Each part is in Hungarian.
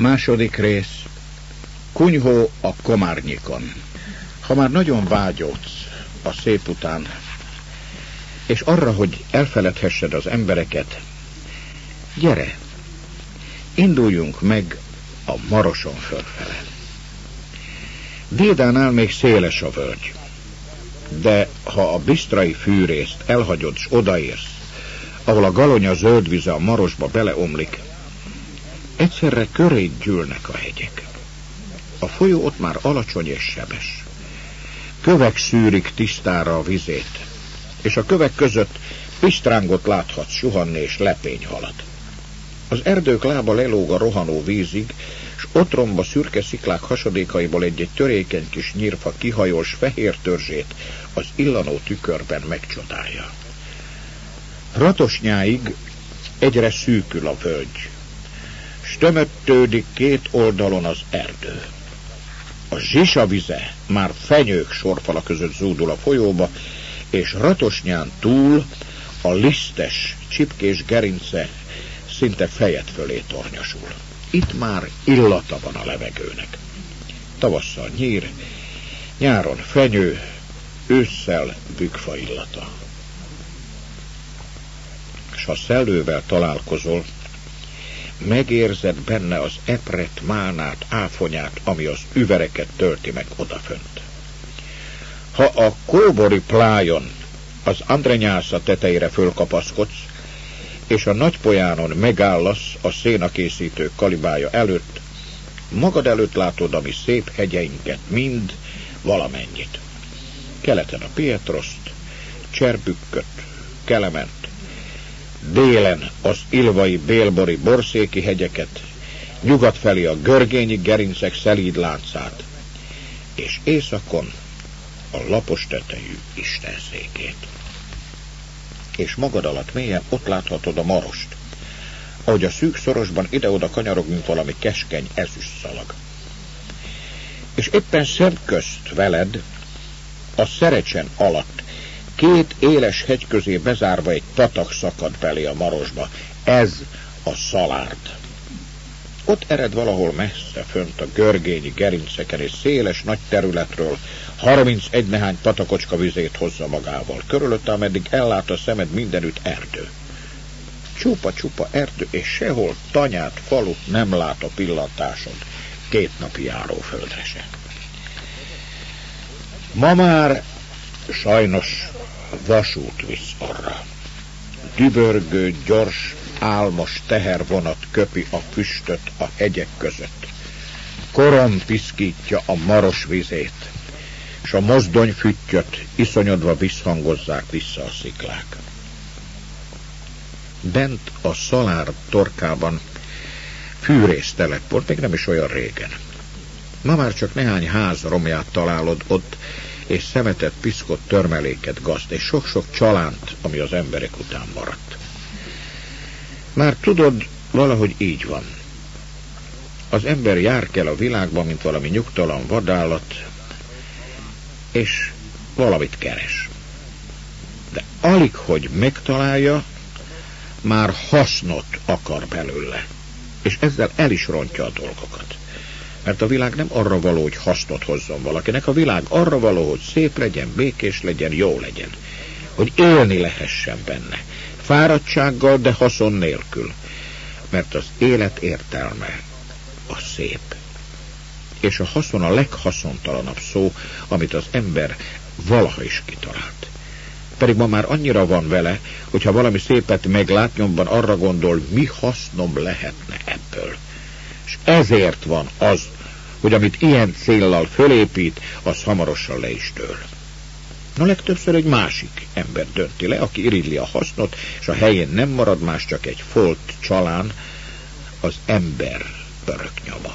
Második rész. Kunyhó a Komárnyikon. Ha már nagyon vágyódsz a szép után, és arra, hogy elfeledhessed az embereket, gyere, induljunk meg a Maroson fölfele. Dédánál még széles a völgy, de ha a bisztrai fűrészt elhagyod s odaérsz, ahol a Galonya zöld vize a Marosba beleomlik, egyszerre köréd gyűlnek a hegyek. A folyó ott már alacsony és sebes. Kövek szűrik tisztára a vizét, és a kövek között pisztrángot láthatsz suhanni és lepény halad. Az erdők lába lelóg a rohanó vízig, s otromba szürke sziklák hasadékaiból egy-egy törékeny kis nyírfa kihajol, s fehér törzsét az illanó tükörben megcsodálja. Ratosnyáig egyre szűkül a völgy, s tömöttődik két oldalon az erdő. A Zsisa vize már fenyők sorfala között zúdul a folyóba, és Ratosnyán túl a lisztes, csipkés gerince szinte fejed fölé tornyosul. Itt már illata van a levegőnek. Tavasszal nyír, nyáron fenyő, ősszel bükkfa illata. S ha szellővel találkozol, megérzed benne az epret, mánát, áfonyát, ami az üvereket tölti meg odafönt. Ha a kóbori plájon az Andrenyásza tetejére fölkapaszkodsz, és a Nagypolyánon megállasz a szénakészítő kalibája előtt, magad előtt látod a mi szép hegyeinket, mind valamennyit. Keleten a Pietroszt, Cserbükköt, Kelement, délen az ilvai, bélbori, borszéki hegyeket, nyugat felé a görgényi gerincek szelíd láncát, és északon a lapos tetejű istenszékét. És magad alatt mélyen ott láthatod a Marost, ahogy a szűk szorosban ide-oda kanyarog, mint valami keskeny ezüst szalag. És éppen szemközt veled, a Szerecsen alatt, két éles hegy közé bezárva egy patak szakad belé a Marosba. Ez a Szalárd. Ott ered valahol messze fönt a görgényi gerinceken, és széles nagy területről 31 nehány patakocska vizét hozza magával. Körülötte, ameddig ellát a szemed, mindenütt erdő. Csupa-csupa erdő, és sehol tanyát, falut nem lát a pillantásod 2 napi járóföldre se. Ma már sajnos vasút visz arra. Dübörgő, gyors, álmos tehervonat köpi a füstöt a hegyek között. Korom piszkítja a Maros vizét, s a mozdony füttyöt iszonyodva visszhangozzák vissza a sziklák. Bent a Szalárd torkában fűrésztelep volt, még nem is olyan régen. Ma már csak néhány ház romját találod ott, és szemetet, piszkot, törmeléket, gazt, és sok-sok csalánt, ami az emberek után maradt. Már tudod, valahogy így van. Az ember járkál a világban, mint valami nyugtalan vadállat, és valamit keres. De alig, hogy megtalálja, már hasznot akar belőle, és ezzel el is rontja a dolgokat. Mert a világ nem arra való, hogy hasznot hozzon valakinek, a világ arra való, hogy szép legyen, békés legyen, jó legyen. Hogy élni lehessen benne. Fáradtsággal, de haszon nélkül. Mert az élet értelme a szép. És a haszon a leghaszontalanabb szó, amit az ember valaha is kitalált. Pedig ma már annyira van vele, hogyha valami szépet meglát, nyomban arra gondol, mi hasznom lehetne ebből. És ezért van az, hogy amit ilyen céllal fölépít, az hamarosan le is dől. No, legtöbbször egy másik ember dönti le, aki irigyli a hasznot, és a helyén nem marad más, csak egy folt csalán, az ember öröknyoma.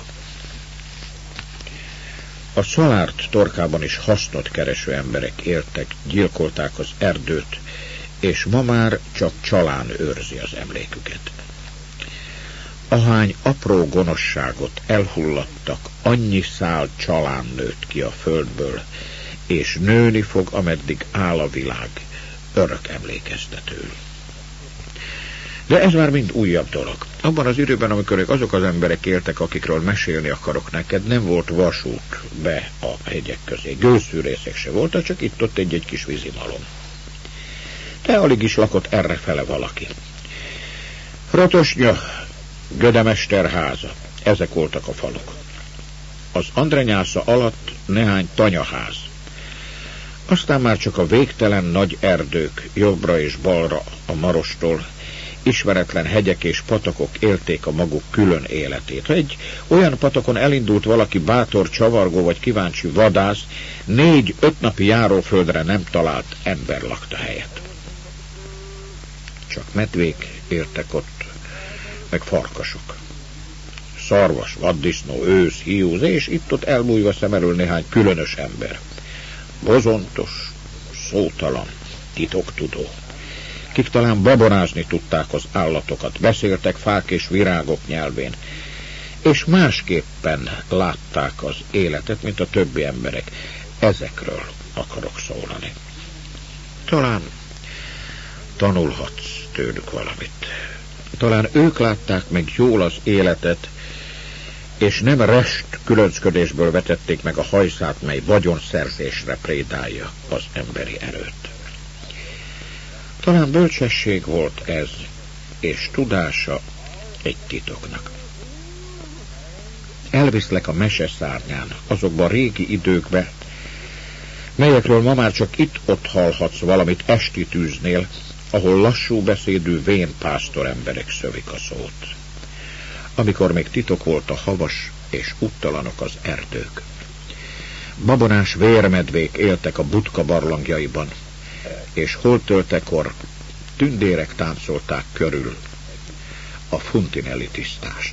A Szalárd torkában is hasznot kereső emberek éltek, gyilkolták az erdőt, és ma már csak csalán őrzi az emléküket. Ahány apró gonoszságot elhullattak, annyi szál csalán nőtt ki a földből, és nőni fog, ameddig áll a világ, örök emlékeztetőül. De ez már mind újabb dolog. Abban az időben, amikor azok az emberek éltek, akikről mesélni akarok neked, nem volt vasút be a hegyek közé. Gőzfűrészek se voltak, csak itt-ott egy kis vízimalom. De alig is lakott errefele valaki. Ratosnya, Gödemester háza. Ezek voltak a faluk. Az Andrenyásza alatt néhány tanyaház. Aztán már csak a végtelen nagy erdők jobbra és balra a Marostól, ismeretlen hegyek és patakok élték a maguk külön életét. Ha egy olyan patakon elindult valaki bátor, csavargó vagy kíváncsi vadász, 4-5 napi járóföldre nem talált ember lakta helyet. Csak medvék éltek ott, meg farkasok. Szarvas, vaddisznó, ősz, hiúz, és itt-ott elbújva szem elől néhány különös ember. Bozontos, szótalan, titoktudó, kik talán babonázni tudták az állatokat, beszéltek fák és virágok nyelvén, és másképpen látták az életet, mint a többi emberek. Ezekről akarok szólani. Talán tanulhatsz tőlük valamit. Talán ők látták meg jól az életet, és nem rest különcködésből vetették meg a hajszát, mely vagyonszerzésre prédálja az emberi erőt. Talán bölcsesség volt ez, és tudása egy titoknak. Elviszlek a meseszárnyán, azokba a régi időkbe, melyekről ma már csak itt-ott hallhatsz valamit esti tűznél, ahol lassú beszédű vén pásztor emberek szövik a szót. Amikor még titok volt a havas és úttalanok az erdők. Babonás vérmedvék éltek a Butka barlangjaiban, és holtöltekor tündérek táncolták körül a Funtinelli tisztást.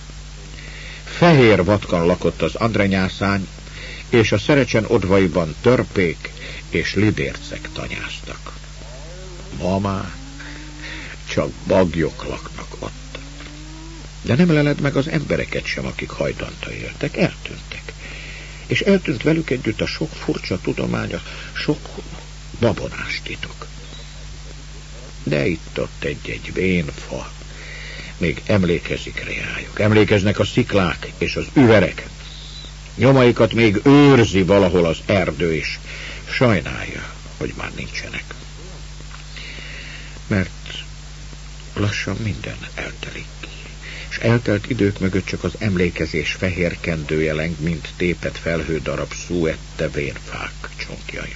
Fehér vatkan lakott az Andrenyászány, és a Szerecsen odvaiban törpék és lidércek tanyáztak. Ma már csak bagyok laknak ott. De nem leled meg az embereket sem, akik hajdanta éltek, eltűntek. És eltűnt velük együtt a sok furcsa tudománya, sok babonás titok. De itt-ott egy-egy vénfa még emlékezik reájuk. Emlékeznek a sziklák és az üverek. Nyomaikat még őrzi valahol az erdő is. Sajnálja, hogy már nincsenek. Mert lassan minden eltelik. És eltelt idők mögött csak az emlékezés fehér kendője leng, mint tépet felhődarab szúette vénfák csonkjai.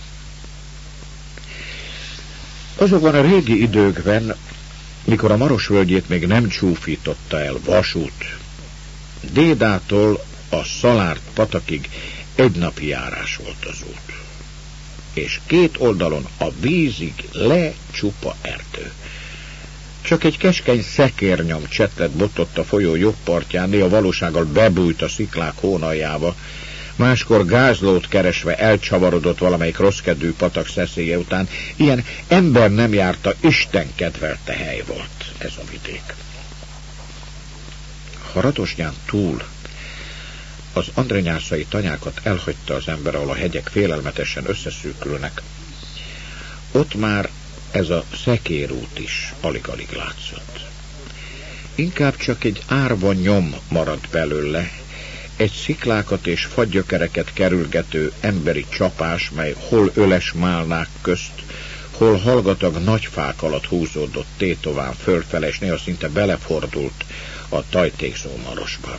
Azokban a régi időkben, mikor a Maros völgyét még nem csúfította el vasút, Dédától a Szalárd patakig egy napi járás volt az út. És két oldalon a vízig csupa erdő. Csak egy keskeny szekérnyom csetlet botott a folyó jobb partján, néha valósággal bebújt a sziklák hónaljába, máskor gázlót keresve elcsavarodott valamelyik rosszkedvű patak szeszélye után. Ilyen ember nem járta, Isten kedvelte hely volt ez a vidék. Ha Ratosnyán túl az andrenyászai tanyákat elhagyta az ember, ahol a hegyek félelmetesen összeszűkülnek, ott már ez a szekérút is alig-alig látszott. Inkább csak egy árva nyom maradt belőle, egy sziklákat és fagygyökereket kerülgető emberi csapás, mely hol öles málnák közt, hol hallgatag nagy fák alatt húzódott tétován fölfele, és néha szinte belefordult a tajtékzó Marosba.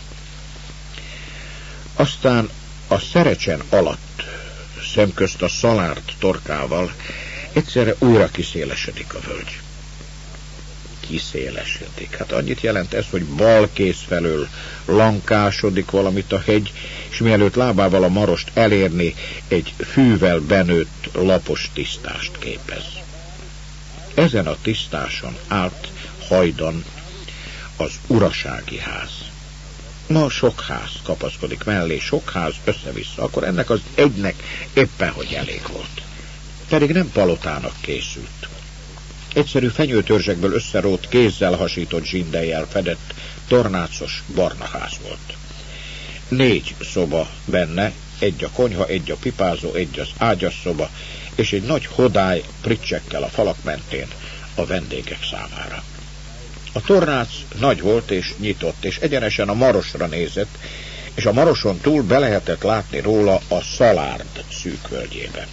Aztán a Szerecsen alatt, szemközt a Szalárd torkával, egyszerre újra kiszélesedik a völgy. Kiszélesedik. Hát annyit jelent ez, hogy bal kéz felől lankásodik valamit a hegy, és mielőtt lábával a Marost elérni, egy fűvel benőtt lapos tisztást képez. Ezen a tisztáson állt hajdan az urasági ház. Ma sok ház kapaszkodik mellé, sok ház össze-vissza, akkor ennek az egynek éppen hogy elég volt. Pedig nem palotának készült. Egyszerű fenyőtörzsekből összerót, kézzel hasított zsindelyjel fedett, tornácos barna ház volt. 4 szoba benne, egy a konyha, egy a pipázó, egy az ágyasszoba, és egy nagy hodály pricsekkel a falak mentén a vendégek számára. A tornác nagy volt és nyitott, és egyenesen a Marosra nézett, és a Maroson túl be lehetett látni róla a Szalárd szűkvölgyében.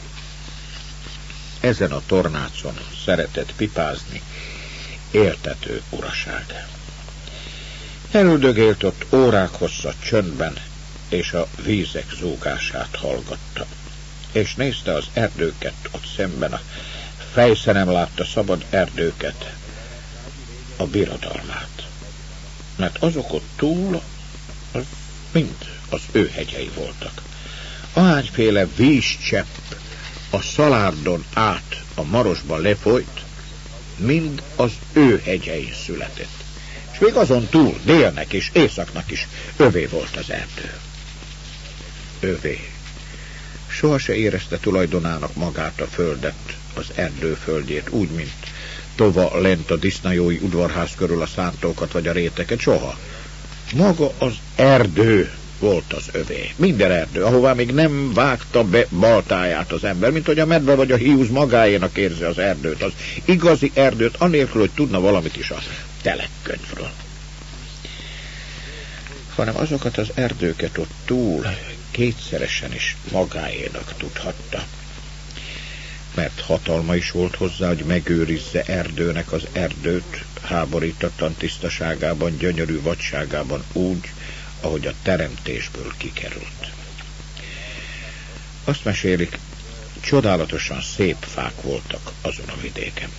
Ezen a tornácon szeretett pipázni éltető uraság. Elüldögélt ott órák hosszat csöndben, és a vízek zúgását hallgatta. És nézte az erdőket ott szemben, a fejsze nem látta szabad erdőket, a birodalmát. Mert azok ott túl, az mind az ő hegyei voltak. Ahányféle vízcsepp a Szalárdon át a Marosba lefolyt, mind az ő hegyein született. És még azon túl, délnek és északnak is övé volt az erdő. Övé. Soha se érezte tulajdonának magát a földet, az erdő földjét, úgy, mint tova lent a disznajói udvarház körül a szántókat vagy a réteket, soha. Maga az erdő volt az övé. Minden erdő, ahová még nem vágta be baltáját az ember, mint hogy a medve vagy a hiúz magáénak érzi az erdőt, az igazi erdőt, anélkül, hogy tudna valamit is a telekkönyvről. Hanem azokat az erdőket ott túl kétszeresen is magáénak tudhatta. Mert hatalma is volt hozzá, hogy megőrizze erdőnek az erdőt, háborítatlan tisztaságában, gyönyörű vadságában úgy, ahogy a teremtésből kikerült. Azt mesélik, csodálatosan szép fák voltak azon a vidéken.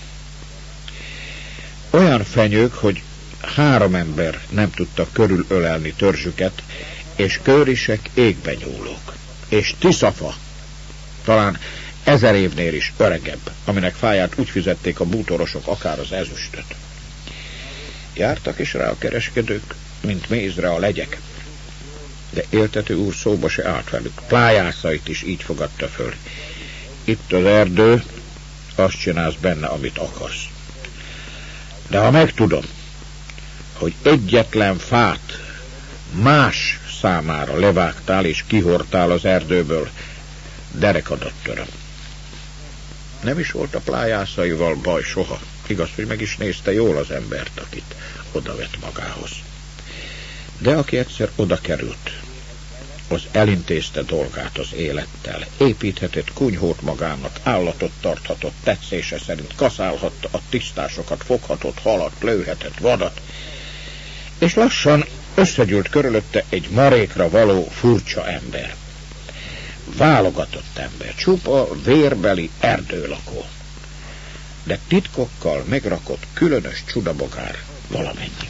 Olyan fenyők, hogy 3 ember nem tudta körülölelni törzsüket, és körisek égbe nyúlók, és tiszafa, talán 1000 évnél is öregebb, aminek fáját úgy fizették a bútorosok, akár az ezüstöt. Jártak is rá a kereskedők, mint mézre a legyek, de éltető úr szóba se állt velük, plájászait is így fogadta föl. Itt az erdő, azt csinálsz benne, amit akarsz. De ha megtudom, hogy egyetlen fát más számára levágtál és kihortál az erdőből, derekadat töröm. Nem is volt a plájászaival baj soha. Igaz, hogy meg is nézte jól az embert, akit odavett magához. De aki egyszer oda került, az elintézte dolgát az élettel, építhetett kunyhót magának, állatot tarthatott tetszése szerint, kaszálhatta a tisztásokat, foghatott halat, lőhetett vadat, és lassan összegyűlt körülötte egy marékra való furcsa ember. Válogatott ember, csupa vérbeli erdőlakó, de titkokkal megrakott különös csudabogár valamennyi.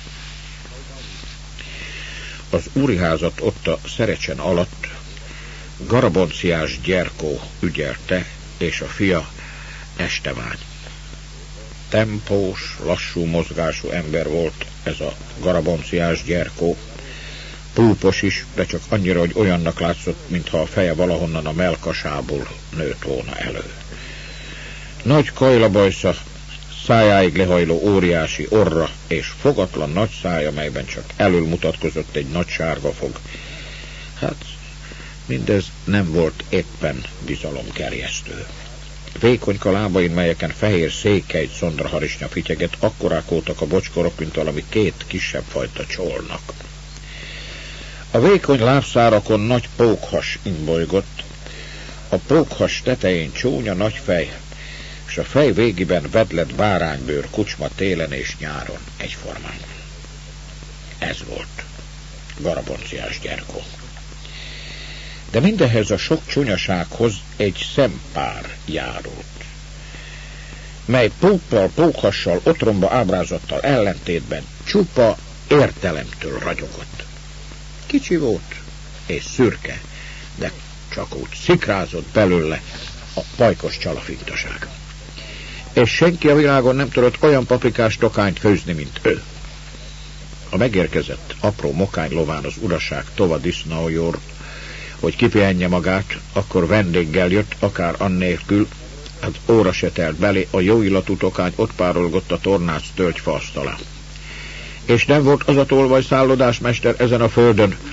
Az úriházat ott a Szerecsen alatt Garabonciás Gyerkó ügyelte, és a fia Estevány. Tempós, lassú mozgású ember volt ez a Garabonciás Gyerkó, púpos is, de csak annyira, hogy olyannak látszott, mintha a feje valahonnan a mellkasából nőtt volna elő. Nagy kajlabajsza, szájáig lehajló óriási orra és fogatlan nagy szája, melyben csak elől mutatkozott egy nagy sárga fog. Hát, mindez nem volt éppen bizalomgerjesztő. Vékonyka lábain, melyeken fehér székely szondraharisnya fityeget, akkorák voltak a bocskorok, mint valami 2 kisebb fajta csolnak. A vékony lábszárakon nagy pókhas imbolygott, a pókhas tetején csúnya nagy fej, és a fej végében vedlett báránybőr kucsma télen és nyáron egyformán. Ez volt Garabonciás Gyerkó. De mindehhez a sok csúnyasághoz egy szempár járult, mely pókkal, pókhassal, otromba ábrázattal ellentétben csupa értelemtől ragyogott. Kicsi volt és szürke, de csak úgy szikrázott belőle a pajkos csalafintaság. És senki a világon nem tudott olyan paprikás tokányt főzni, mint ő. Ha megérkezett apró mokány lován az uraság tova disznaójór, hogy kipihenje magát, akkor vendéggel jött, akár annélkül, az óra se telt belé, a jó illatú tokány ott párolgott a tornác tölgyfa asztalán. És nem volt az a tolvaj szállodásmester ezen a földön,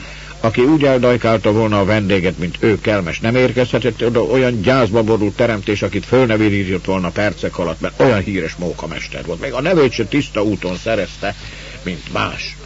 aki úgy eldajkálta volna a vendéget, mint ő kelmes, nem érkezhetett oda olyan gyászba borult teremtés, akit fölnevirított volna percek alatt, mert olyan híres mókamester volt. Még a nevét se tiszta úton szerezte, mint más.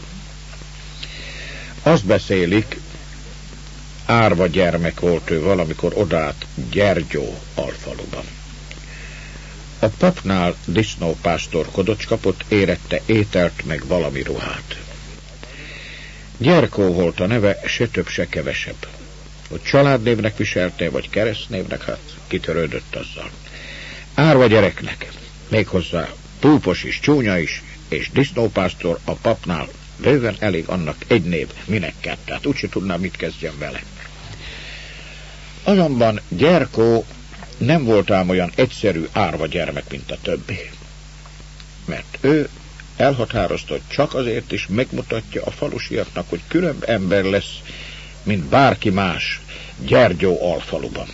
Azt beszélik, árva gyermek volt ő valamikor odaállt Gyergyó alfaluban. A papnál disznópásztorkodott, kapott érette ételt meg valami ruhát. Gyerkó volt a neve, se több, se kevesebb. Hogy családnévnek viselte, vagy keresztnévnek, hát kitörődött azzal. Árva gyereknek, méghozzá púpos is, csúnya is, és disznópásztor a papnál bőven elég annak egy név, minek kell, tehát úgyse tudnám, mit kezdjen vele. Azonban Gyerkó nem volt ám olyan egyszerű árva gyermek, mint a többi. Mert ő elhatározta, hogy csak azért is megmutatja a falusiaknak, hogy különb ember lesz, mint bárki más Gyergyó alfaluban.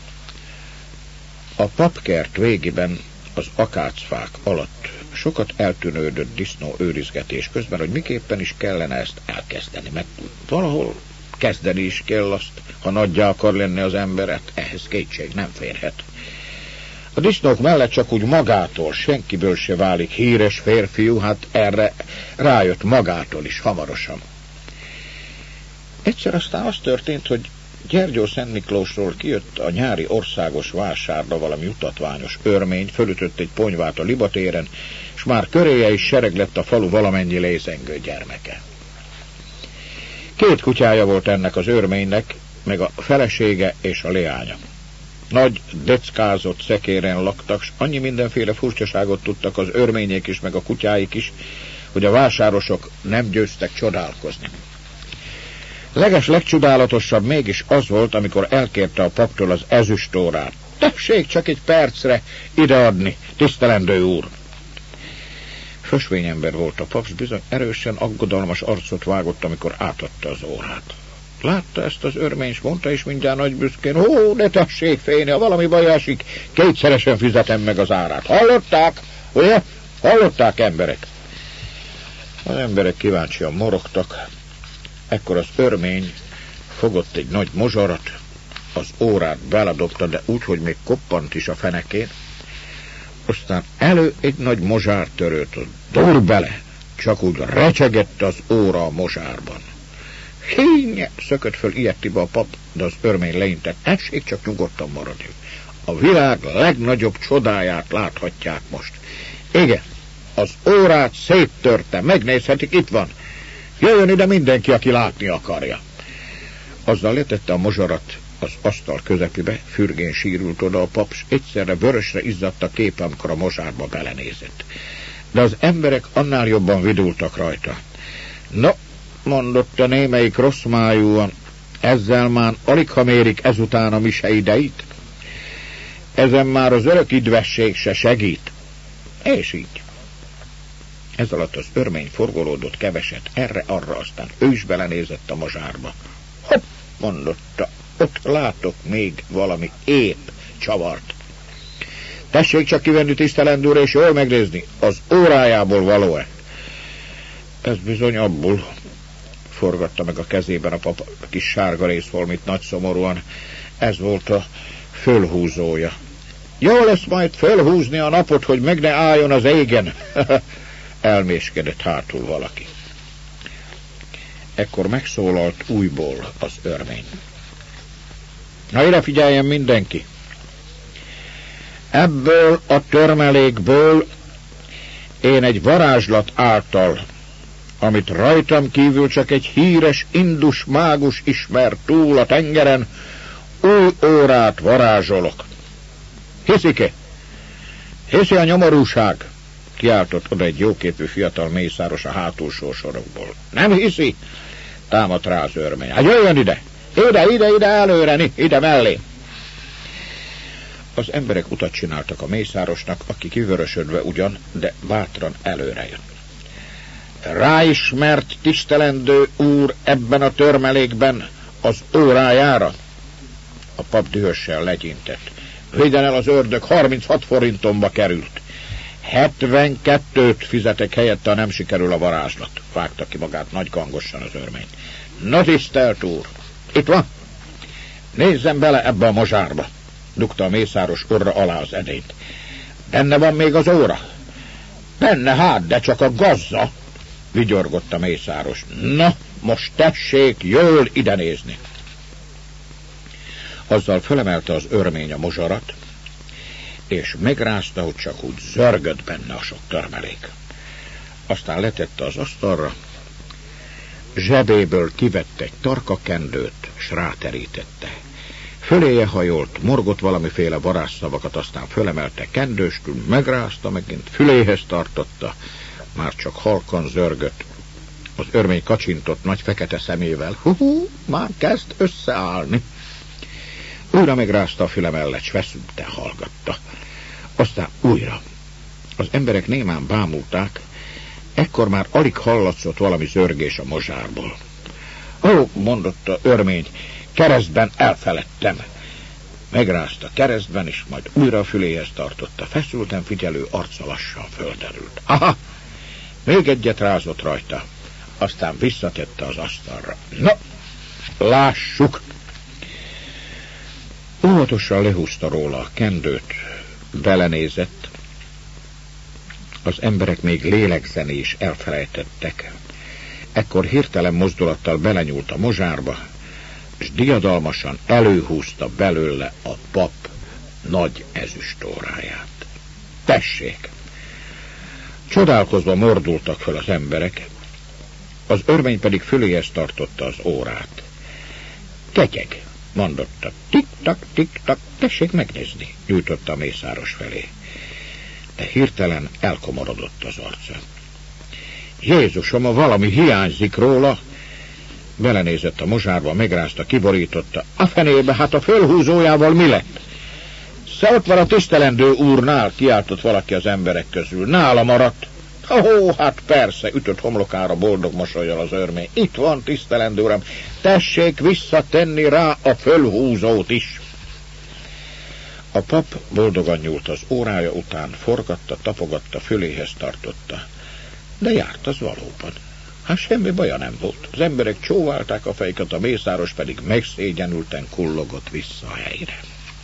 A papkert végében az akácfák alatt sokat eltűnődött disznó őrizgetés közben, hogy miképpen is kellene ezt elkezdeni, mert valahol kezdeni is kell azt, ha nagyjá akar lenni az emberet, ehhez kétség nem férhet. A disznók mellett csak úgy magától, senkiből se válik híres férfiú, hát erre rájött magától is hamarosan. Egyszer aztán az történt, hogy Gyergyó Szent Miklósról kijött a nyári országos vásárra valami utatványos örmény, fölütött egy ponyvát a libatéren, és már köréje is sereg lett a falu valamennyi lézengő gyermeke. 2 kutyája volt ennek az örménynek, meg a felesége és a leánya. Nagy, deckázott szekéren laktak, s annyi mindenféle furcsaságot tudtak az örmények is, meg a kutyáik is, hogy a vásárosok nem győztek csodálkozni. Legcsodálatosabb mégis az volt, amikor elkérte a paptól az ezüstórát. Tessék csak egy percre ideadni, tisztelendő úr! Fösvényember volt a pap, bizony erősen aggodalmas arcot vágott, amikor átadta az órát. Látta ezt az örmény, s mondta is mindjárt nagy büszkén, ó, ne tessék félni, ha valami baj esik, 2-szeresen fizetem meg az árát. Hallották? Ugye? Hallották, emberek? Az emberek kíváncsian morogtak. Ekkor az örmény fogott egy nagy mozsarat, az órát beledobta, de úgy, hogy még koppant is a fenekén. Aztán elő egy nagy mozsártörőt, dur bele, csak úgy recsegett az óra a mozsárban. Hínye! Szökött föl ilyettibe a pap, de az örmény leintett. Tessék csak nyugodtan maradni. A világ legnagyobb csodáját láthatják most. Igen, az órát széttörte, megnézhetik, itt van. Jöjjön ide mindenki, aki látni akarja. Azzal letette a mozsarat az asztal közepébe, fürgén sírult oda a pap, s egyszerre vörösre izzadt a kép, amikor a mozsárba belenézett. De az emberek annál jobban vidultak rajta. No, mondotta némelyik rossz májúan, ezzel már aligha mérik ezután a mise ideit. Ezen már az örök idvesség se segít. És így. Ez alatt az örmény forgolódott keveset, erre-arra, aztán ő is belenézett a mozsárba. Hopp, mondotta, ott látok még valami épp csavart. Tessék csak kivenni, tisztelendőre, és jól megnézni, az órájából való-e? Ez bizony abból, forgatta meg a kezében a pap a kis sárga részfolmit nagy szomorúan. Ez volt a fölhúzója. Jó lesz majd fölhúzni a napot, hogy meg ne álljon az égen. Elméskedett hátul valaki. Ekkor megszólalt újból az örmény. Na ide figyeljen mindenki! Ebből a törmelékből én egy varázslat által, amit rajtam kívül csak egy híres indus mágus ismer túl a tengeren, új órát varázsolok. Hiszik-e? Hiszi a nyomorúság? Kiáltott oda egy jóképű fiatal mészáros a hátulsó sorokból. Nem hiszi? Támadt rá az örmény. Hát jöjjön ide! Ide előre, ide mellé! Az emberek utat csináltak a mészárosnak, aki kivörösödve ugyan, de bátran előre jött. Ráismert tisztelendő úr ebben a törmelékben az órájára? A pap dühössel legyintett. Vigyen el az ördög, 36 forintomba került. 72-t fizetek helyette, ha nem sikerül a varázslat, vágta ki magát nagy gangosan az örmény. No, tisztelt úr, itt van. Nézzen bele ebbe a mozsárba, dugta a mészáros orra alá az edényt. Benne van még az óra. Benne hát, de csak a gazza, vigyorgott a mészáros. Na, most tessék jól ide nézni. Azzal fölemelte az örmény a mozsarat, és megrázta, hogy csak úgy zörgött benne a sok törmelék. Aztán letette az asztalra, zsebéből kivett egy tarkakendőt, s ráterítette. Föléje hajolt, morgott valamiféle varázsszavakat, aztán fölemelte kendőstül, megrázta megint, füléhez tartotta, már csak halkan zörgött. Az örmény kacsintott nagy fekete szemével. Már kezd összeállni. Újra megrázta a füle mellett, s feszülten hallgatta. Aztán újra. Az emberek némán bámulták, ekkor már alig hallatszott valami zörgés a mozsárból. Ó, mondotta örmény, keresztben elfeledtem. Megrázta keresztben, és majd újra a füléhez tartotta. Feszülten figyelő arca lassan földerült. Aha! Még egyet rázott rajta, aztán visszatette az asztalra. Na, lássuk! Óvatosan lehúzta róla a kendőt, belenézett. Az emberek még lélegzeni is elfelejtettek. Ekkor hirtelen mozdulattal belenyúlt a mozsárba, és diadalmasan előhúzta belőle a pap nagy ezüstóráját. Tessék! Csodálkozva mordultak föl az emberek, az örmény pedig füléhez tartotta az órát. Ketyeg, mondotta, tik-tak, tik-tak, tessék megnézni, nyújtotta a mészáros felé. De hirtelen elkomorodott az arca. Jézusom, valami hiányzik róla. Belenézett a mozsárba, megrázta, kiborította. A fenébe, hát a fölhúzójával mi lett? Ott van a tisztelendő úrnál, kiáltott valaki az emberek közül. Nála maradt. Hát persze, ütött homlokára boldog mosollyal az örmény. Itt van, tisztelendő uram, tessék visszatenni rá a fölhúzót is. A pap boldogan nyúlt az órája után, forgatta, tapogatta, füléhez tartotta. De járt az valóban. Hát semmi baja nem volt. Az emberek csóválták a fejüket, a mészáros pedig megszégyenülten kullogott vissza a helyre.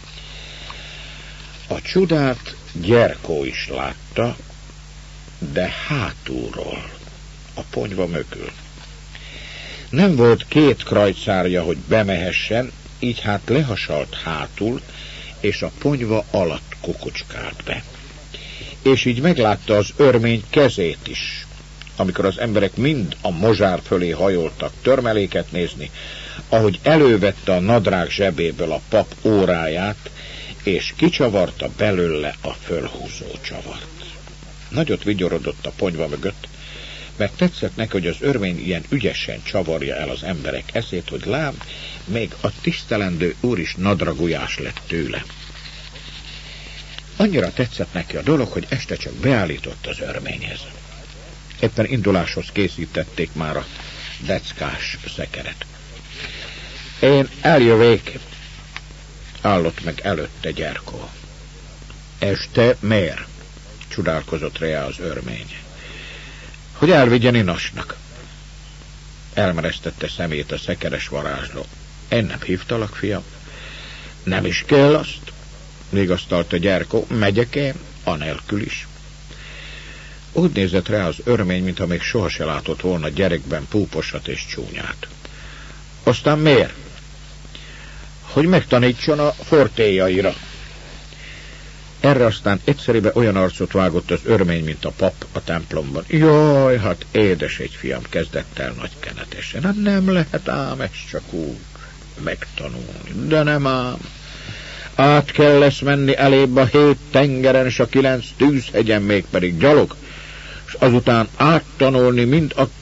A csodát Gyerkó is látta, de hátulról, a ponyva mögül. Nem volt két krajcárja, hogy bemehessen, így hát lehasalt hátul, és a ponyva alatt kukucskált be. És így meglátta az örmény kezét is, amikor az emberek mind a mozsár fölé hajoltak törmeléket nézni, ahogy elővette a nadrág zsebéből a pap óráját, és kicsavarta belőle a fölhúzó csavart. Nagyot vigyorodott a ponyva mögött, mert tetszett neki, hogy az örmény ilyen ügyesen csavarja el az emberek eszét, hogy lám, még a tisztelendő úr is nadragujás lett tőle. Annyira tetszett neki a dolog, hogy este csak beállított az örményhez. Éppen induláshoz készítették már a deckás szekeret. Én eljövék, állott meg előtte Gyerkó. Este miért? Csodálkozott rá az örmény. Hogy elvigyen inasnak. Elmeresztette szemét a szekeres varázsló. Én nem hívtalak, fiam. Nem is kell azt. Vigasztalta Gyerkó. Megyek én, anélkül is. Úgy nézett rá az örmény, mintha még soha se látott volna gyerekben púposat és csúnyát. Aztán miért? Hogy megtanítson a fortéjaira. Erre aztán egyszerűen olyan arcot vágott az örmény, mint a pap a templomban. Jaj, hát édes egy fiam, kezdett el nagykenetesen. Hát nem lehet ám ezt csak úgy megtanulni. De nem ám. Át kell lesz menni elébb a 7 tengeren, s a 9 tűzhegyen, még pedig gyalog, és azután áttanulni mind a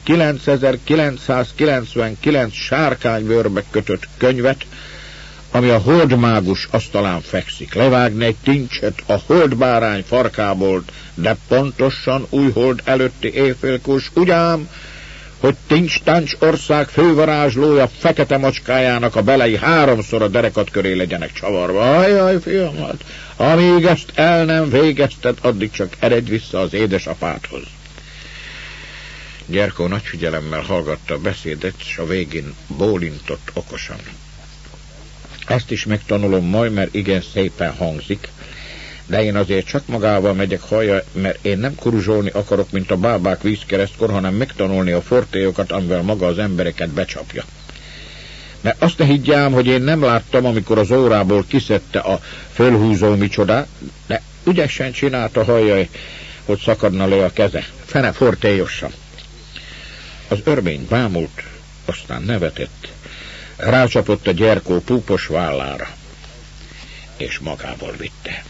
9999 sárkánybőrbe kötött könyvet, ami a holdmágus asztalán fekszik. Levágni egy tincset a holdbárány farkából, de pontosan újhold előtti éjfélkor, ugyám, hogy Tincs-Táncs ország fővarázslója fekete macskájának a belei 3-szor a derekat köré legyenek csavarva. Ajaj, fiamat, amíg ezt el nem végezted, addig csak eredj vissza az édesapádhoz. Gyerkó nagy figyelemmel hallgatta a beszédet, és a végén bólintott okosan. Ezt is megtanulom majd, mert igen szépen hangzik, de én azért csak magával megyek, hallja, mert én nem kuruzsolni akarok, mint a bábák vízkeresztkor, hanem megtanulni a fortélyokat, amivel maga az embereket becsapja. Mert azt ne higgyám, hogy én nem láttam, amikor az órából kiszedte a fölhúzó micsodát, de ügyesen csinálta, hallja, hogy szakadna le a keze. Fene fortélyosan. Az örmény bámult, aztán nevetett. Rácsapott a Gyerkó púpos vállára, és magával vitte.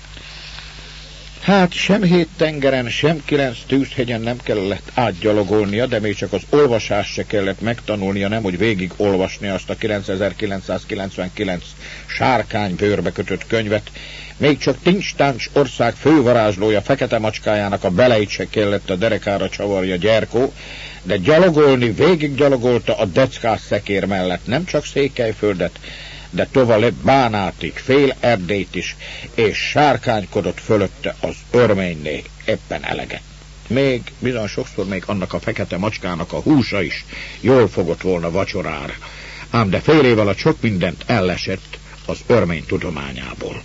Hát sem 7 tengeren, sem 9 tűzhegyen nem kellett átgyalogolnia, de még csak az olvasást se kellett megtanulnia, nem hogy végig olvasni azt a 9999 sárkánybőrbe kötött könyvet, még csak Tincs-Táncs ország fővarázslója fekete macskájának a beleit se kellett a derekára csavarja Gyerkó, de gyalogolni végig gyalogolta a deckás szekér mellett nem csak Székelyföldet, de tovább Bánátig, fél Erdélyt is, és sárkánykodott fölötte az örménynél éppen eleget. Még, bizony sokszor még annak a fekete macskának a húsa is jól fogott volna vacsorára, ám de fél év alatt sok mindent ellesett az örmény tudományából.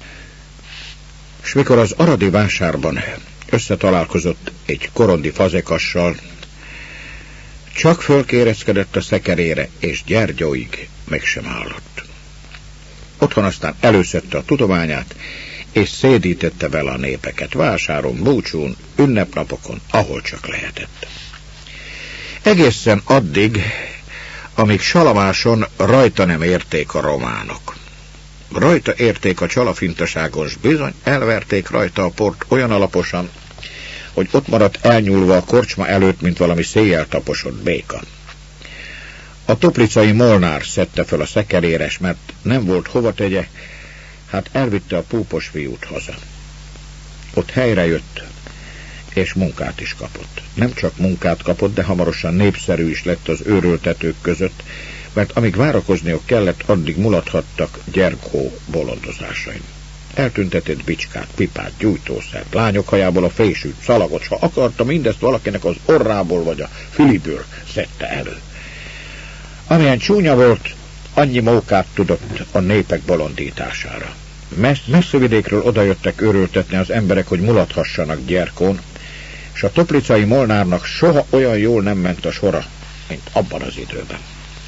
S mikor az aradi vásárban összetalálkozott egy korondi fazekassal, csak fölkérezkedett a szekerére, és Gyergyóig meg sem állott. Otthon aztán előszedte a tudományát, és szédítette vele a népeket, vásáron, búcsún, ünnepnapokon, ahol csak lehetett. Egészen addig, amíg Salamáson rajta nem érték a románok. Rajta érték a csalafintaságon, s bizony elverték rajta a port olyan alaposan, hogy ott maradt elnyúlva a korcsma előtt, mint valami széjjel taposott béka. A toplicai Molnár szedte föl a szekeréres, mert nem volt hova tegye, hát elvitte a púpos fiút haza. Ott helyre jött, és munkát is kapott. Nem csak munkát kapott, de hamarosan népszerű is lett az őröltetők között, mert amíg várakozniuk kellett, addig mulathattak Gyerkó bolondozásain. Eltüntetett bicskát, pipát, gyújtószert, lányok hajából a fésűt, szalagot, s ha akarta, mindezt valakinek az orrából vagy a füliből szedte elő. Amilyen csúnya volt, annyi mókát tudott a népek bolondítására. Messze vidékről odajöttek őröltetni az emberek, hogy mulathassanak Gyerkón, és a toplicai Molnárnak soha olyan jól nem ment a sora, mint abban az időben.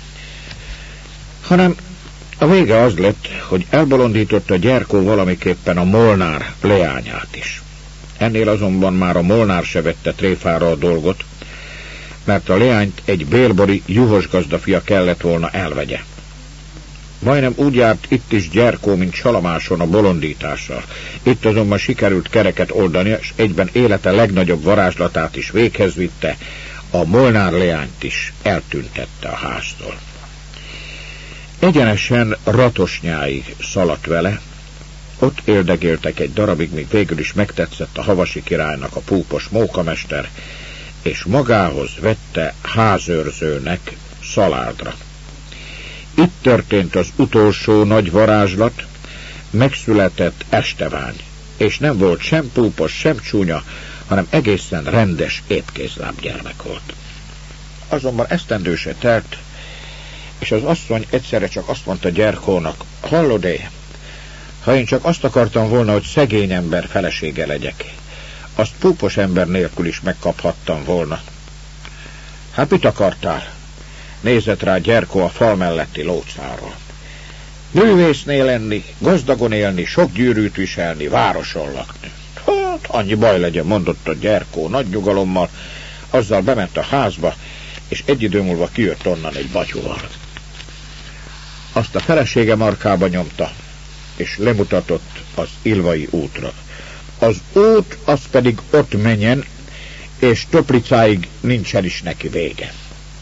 Hanem a vége az lett, hogy elbolondította Gyerkó valamiképpen a Molnár leányát is. Ennél azonban már a Molnár se vette tréfára a dolgot, mert a leányt egy bélbori juhos gazdafia kellett volna elvegye. Majdnem úgy járt itt is Gyerkó, mint Salamáson a bolondítással. Itt azonban sikerült kereket oldani, és egyben élete legnagyobb varázslatát is véghez vitte, a Molnár leányt is eltüntette a háztól. Egyenesen Ratosnyáig szaladt vele, ott éldegéltek egy darabig, míg végül is megtetszett a havasi királynak a púpos mókamester, és magához vette házőrzőnek Szalárdra. Itt történt az utolsó nagy varázslat, megszületett Estevány, és nem volt sem púpos, sem csúnya, hanem egészen rendes, épkézláb gyermek volt. Azonban esztendő se telt, és az asszony egyszerre csak azt mondta Gyerkónak: hallod-e, ha én csak azt akartam volna, hogy szegény ember felesége legyek, azt púpos ember nélkül is megkaphattam volna. Hát mit akartál? Nézett rá Gyerkó a fal melletti lócáról. Művésznél lenni, gazdagon élni, sok gyűrűt viselni, városon lakni. Hát, annyi baj legyen, mondott a Gyerkó nagy nyugalommal, azzal bement a házba, és egy idő múlva kijött onnan egy batyúval. Azt a felesége markába nyomta, és lemutatott az Ilvai útra. Az út az pedig ott menjen, és Toplicáig nincsen is neki vége.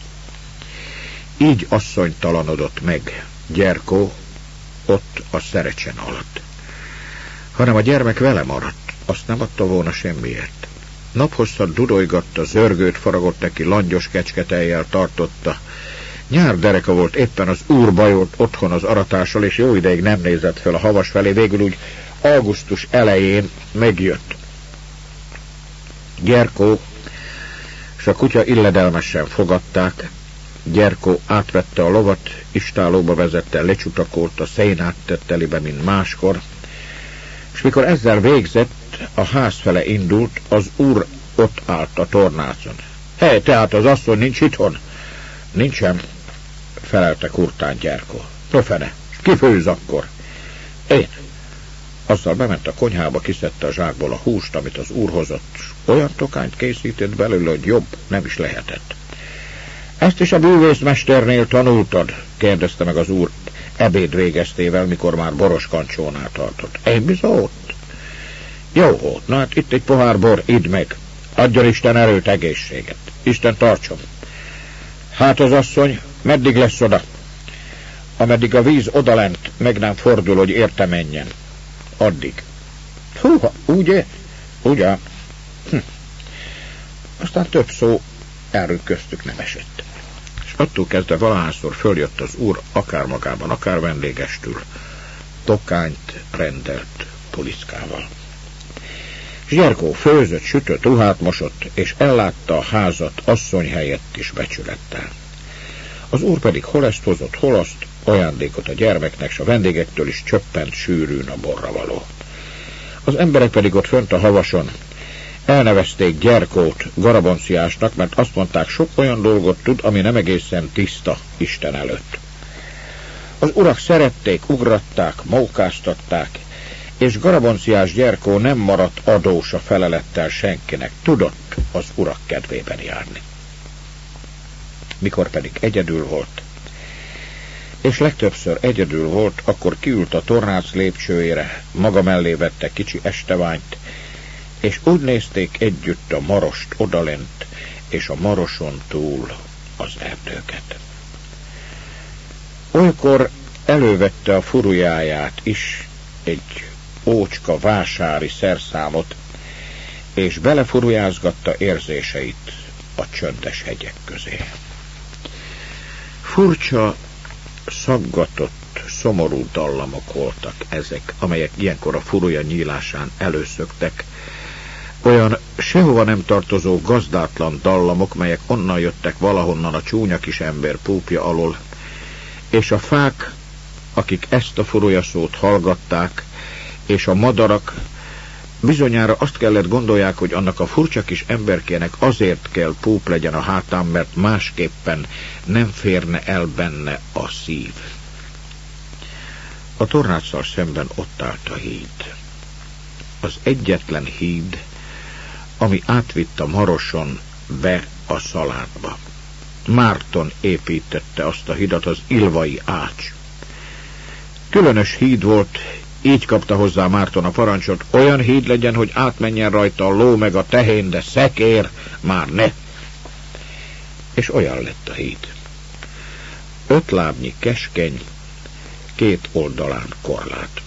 Így asszonytalanodott meg Gyerkó ott a Szerecsen alatt. Hanem a gyermek vele maradt, azt nem adta volna semmiért. Naphosszat dudolygatta, zörgőt faragott neki, langyos kecsketejjel tartotta. Nyár dereka volt, éppen az úr bajolt otthon az aratással, és jó ideig nem nézett fel a havas felé, végül úgy augusztus elején megjött. Gyerkó és a kutya illedelmesen fogadták. Gyerkó átvette a lovat, istállóba vezette, lecsutakolta, szénát tett telibe, mint máskor, és mikor ezzel végzett, a ház fele indult, az úr ott állt a tornácon. Hely, tehát az asszony nincs itthon? Nincsen, felelte kurtán Gyerkó. Nöfene, ki főz akkor? Én. Azzal bement a konyhába, kiszedte a zsákból a húst, amit az úr hozott. Olyan tokányt készített belőle, hogy jobb nem is lehetett. Ezt is a bűvészmesternél tanultad? Kérdezte meg az úr ebéd végeztével, mikor már boros kancsónál tartott. Én bizony. Jó volt, na hát itt egy pohár bor, idd meg. Adjon Isten erőt, egészséget. Isten tartson. Hát az asszony, meddig lesz oda? Ameddig a víz odalent meg nem fordul, hogy érte menjen. Addig. Húha, ugye? Ugyan. Aztán több szó erről köztük nem esett. És attól kezdve valahányszor följött az úr, akár magában, akár vendégestül, tokányt rendelt poliszkával. Gyerkó főzött, sütött, ruhát mosott, és ellátta a házat asszony helyett is becsülettel. Az úr pedig hol ezt hozott, hol azt, ajándékot a gyermeknek, s a vendégektől is csöppent sűrűn a borravaló. Az emberek pedig ott fönt a havason elnevezték Gyerkót Garabonciásnak, mert azt mondták, sok olyan dolgot tud, ami nem egészen tiszta Isten előtt. Az urak szerették, ugratták, mókáztatták, és Garabonciás Gyerkó nem maradt adós a felelettel senkinek, tudott az urak kedvében járni. Mikor pedig egyedül volt, és legtöbbször egyedül volt, akkor kiült a tornác lépcsőjére, maga mellé vette kicsi esteványt, és úgy nézték együtt a marost odalent, és a maroson túl az erdőket. Olykor elővette a furujáját is, egy ócska vásári szerszámot, és belefurujázgatta érzéseit a csöndes hegyek közé. Furcsa, szaggatott, szomorú dallamok voltak ezek, amelyek ilyenkor a furuja nyílásán előszöktek, olyan sehova nem tartozó gazdátlan dallamok, melyek onnan jöttek valahonnan a csúnya kis ember púpja alól, és a fák, akik ezt a furujaszót hallgatták, és a madarak bizonyára azt kellett gondolják, hogy annak a furcsa kis emberkének azért kell púp legyen a hátán, mert másképpen nem férne el benne a szív. A tornáccal szemben ott állt a híd. Az egyetlen híd, ami átvitt a Maroson be a Szalárdba. Márton építette azt a hidat, az Ilvai Ács. Különös híd volt, így kapta hozzá Márton a parancsot, olyan híd legyen, hogy átmenjen rajta a ló meg a tehén, de szekér már ne. És olyan lett a híd. 5 lábnyi keskeny, 2 oldalán korlát.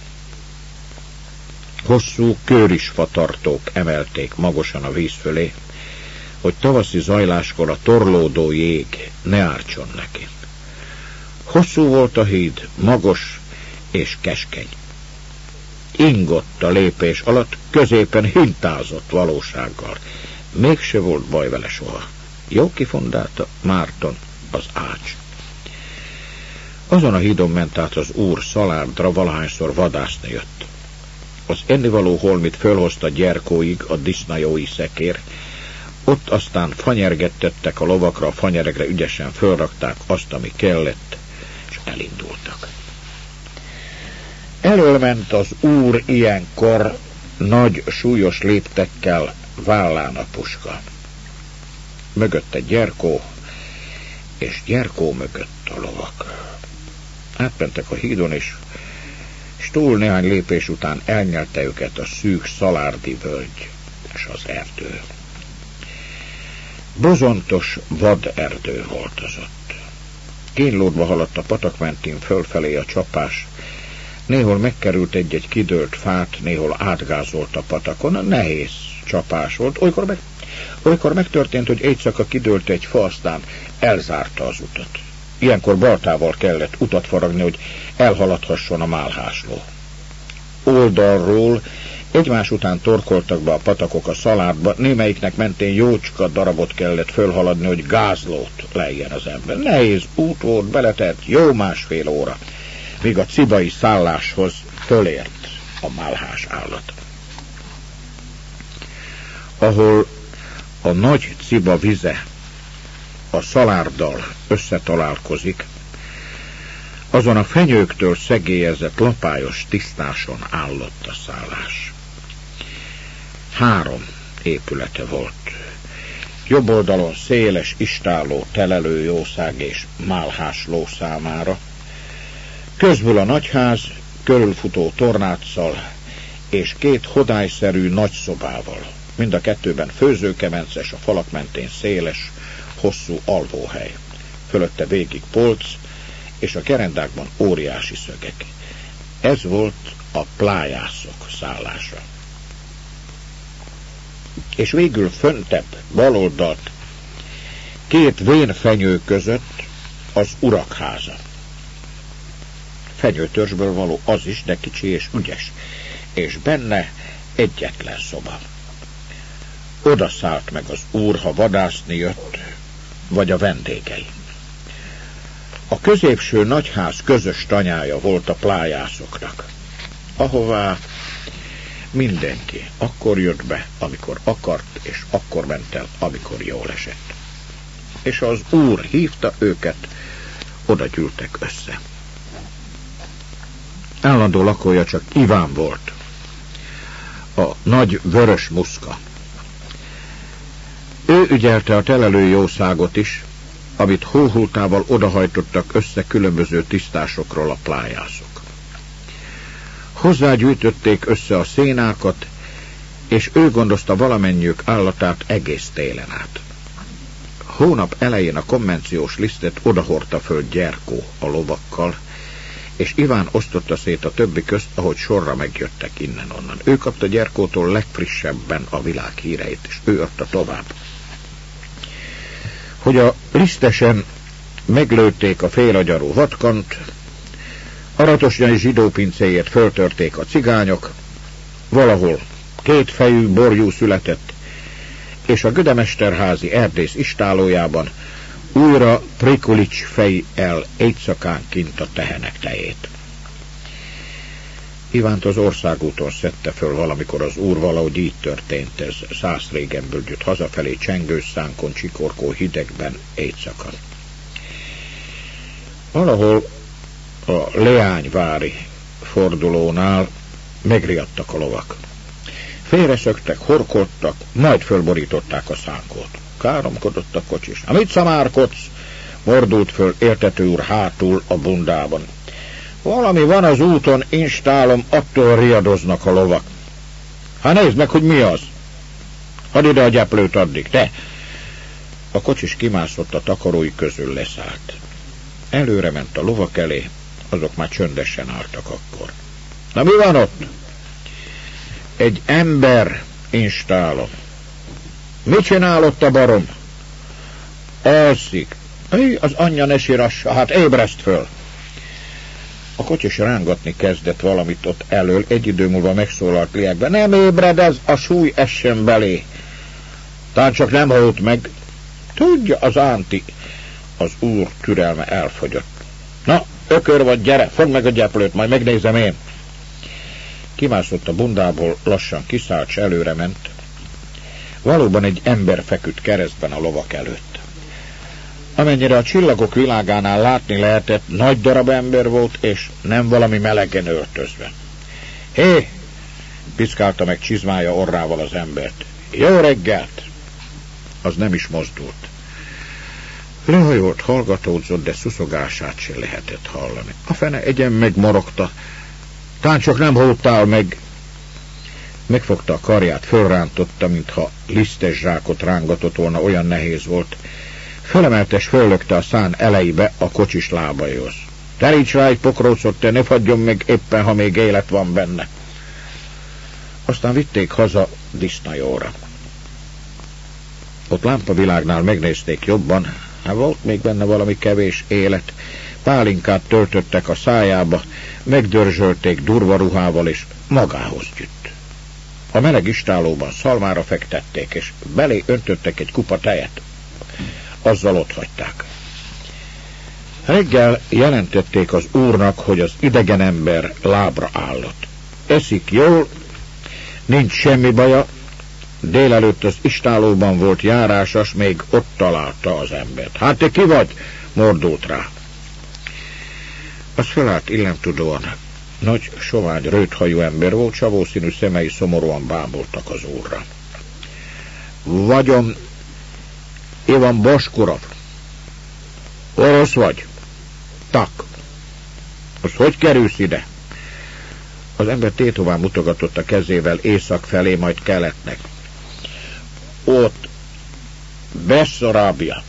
Hosszú kőrisfatartók emelték magosan a víz fölé, hogy tavaszi zajláskor a torlódó jég ne ártson neki. Hosszú volt a híd, magos és keskeny. Ingott a lépés alatt, középen hintázott valósággal. Mégse volt baj vele soha. Jó kifondálta Márton az Ács. Azon a hídon ment át az úr Szalárdra, valahányszor vadászni jött. Az ennivaló holmit fölhozta Gyerkóig a disznajói szekér, ott aztán fanyergettettek a lovakra, a fanyeregre ügyesen fölrakták azt, ami kellett, és elindultak. Elölment az úr ilyenkor nagy, súlyos léptekkel, vállán a puska. Mögötte Gyerkó, és Gyerkó mögött a lovak. Átmentek a hídon, és túl néhány lépés után elnyelte őket a szűk szalárdi völgy és az erdő. Bozontos vaderdő volt az ott. Kínlódva haladt a patak mentén fölfelé a csapás, néhol megkerült egy-egy kidőlt fát, néhol átgázolt a patakon, nehéz csapás volt, olykor meg Olykor megtörtént, hogy éjszaka kidőlt egy fa, aztán elzárta az utat. Ilyenkor baltával kellett utat faragni, hogy elhaladhasson a málhásló. Oldalról egymás után torkoltak be a patakok a szalárdba, némelyiknek mentén jócska darabot kellett fölhaladni, hogy gázlót lejjen az ember. Nehéz út volt, beletelt jó másfél óra, míg a cibai szálláshoz fölért a málhás állat. Ahol a nagy ciba vize a szalárddal összetalálkozik, azon a fenyőktől szegélyezett lapályos tisztáson állott a szállás. 3 épülete volt. Jobb oldalon széles istálló, telelő jószág és málhásló számára, közből a nagyház, körülfutó tornáccal és 2 hodályszerű nagyszobával. Mind a kettőben főzőkemences, a falak mentén széles, hosszú alvóhely. Fölötte végig polc, és a kerendákban óriási szögek. Ez volt a plájászok szállása. És végül föntebb, baloldalt, 2 vénfenyő között az urakháza. Fenyőtörzsből való az is, de kicsi és ügyes, és benne egyetlen szoba. Oda szállt meg az úr, ha vadászni jött, vagy a vendégei. A középső nagyház közös tanyája volt a plájászoknak, ahová mindenki akkor jött be, amikor akart, és akkor ment el, amikor jól esett. És az úr hívta őket, oda gyűltek össze. Állandó lakója csak Iván volt, a nagy vörös muszka. Ő ügyelte a telelő jószágot is, amit hóhultával odahajtottak össze különböző tisztásokról a plájászok. Hozzágyűjtötték össze a szénákat, és ő gondozta valamennyiük állatát egész télen át. Hónap elején a konvenciós lisztet odahordta föl Gyerkó a lovakkal, és Iván osztotta szét a többi közt, ahogy sorra megjöttek innen-onnan. Ő kapta Gyerkótól legfrissebben a világ híreit, és ő adta tovább. Hogy a lisztesen meglőtték a félagyarú vatkant, aratosnyai zsidópincéjét föltörték a cigányok, valahol 2 fejű borjú született, és a Gödemesterházi erdész istálójában újra Prikulics fej el éjszakánként a tehenek tejét. Ivánt az országúton szedte föl valamikor az úr, valahogy így történt ez, 100 régen bölgyött hazafelé csengőszánkon, csikorkó hidegben éjszaka. Valahol a Leányvári fordulónál megriadtak a lovak. Félreszöktek, horkoltak, majd fölborították a szánkót. Káromkodott a kocsis. Amit szamárkodsz? Mordult föl értető úr hátul a bundában. Valami van az úton, instálom, attól riadoznak a lovak. Hát nézd meg, hogy mi az. Hadd ide a gyeplőt addig, te! A kocsis kimászott a takarói közül, leszállt. Előre ment a lovak elé, azok már csöndesen álltak akkor. Na mi van ott? Egy ember, instálom. Mit csinál ott a barom? Alszik. Az anyja ne sírassa, hát ébreszt föl. A kocsis rángatni kezdett valamit ott elől, egy idő múlva megszólalt liekbe. Nem ébred, ez a súly essen belé. Tán csak nem halt meg. Tudja az ánti. Az úr türelme elfogyott. Na, ökör vagy, gyere, fogd meg a gyeplőt, majd megnézem én. Kimászott a bundából, lassan kiszállt, s előre ment. Valóban egy ember feküdt keresztben a lovak előtt. Amennyire a csillagok világánál látni lehetett, nagy darab ember volt, és nem valami melegen öltözve. Hé! Piszkálta meg csizmája orrával az embert. Jó reggelt! Az nem is mozdult. Lehajolt, hallgatódzott, de szuszogását se lehetett hallani. A fene egyen megmorogta. Tán csak nem haltál meg. Megfogta a karját, fölrántotta, mintha lisztes zsákot rángatott volna, olyan nehéz volt. Fölemelte és föllökte a szán elejébe a kocsis lábaihoz. Teríts rá egy pokrócot, te ne fagyjon meg éppen, ha még élet van benne. Aztán vitték haza Disznajóra. Ott lámpavilágnál megnézték jobban, hát volt még benne valami kevés élet. Pálinkát töltöttek a szájába, megdörzsölték durva ruhával, és magához gyűjt. A meleg istálóban szalmára fektették, és belé öntöttek egy kupa tejet. Azzal ott hagyták. Reggel jelentették az úrnak, hogy az idegen ember lábra állott. Eszik jól, nincs semmi baja, délelőtt az istálóban volt járásas, még ott találta az embert. Hát te ki vagy? Mordult rá. Az felállt illemtudóan. Nagy, sovány, rövidhajú ember volt, savószínű szemei szomorúan bámultak az úrra. Vagyom Ivan Boskurov. Orosz vagy? Tak. Az hogy kerülsz ide? Az ember tétován mutogatott a kezével észak felé, majd keletnek. Ott Besszarábia.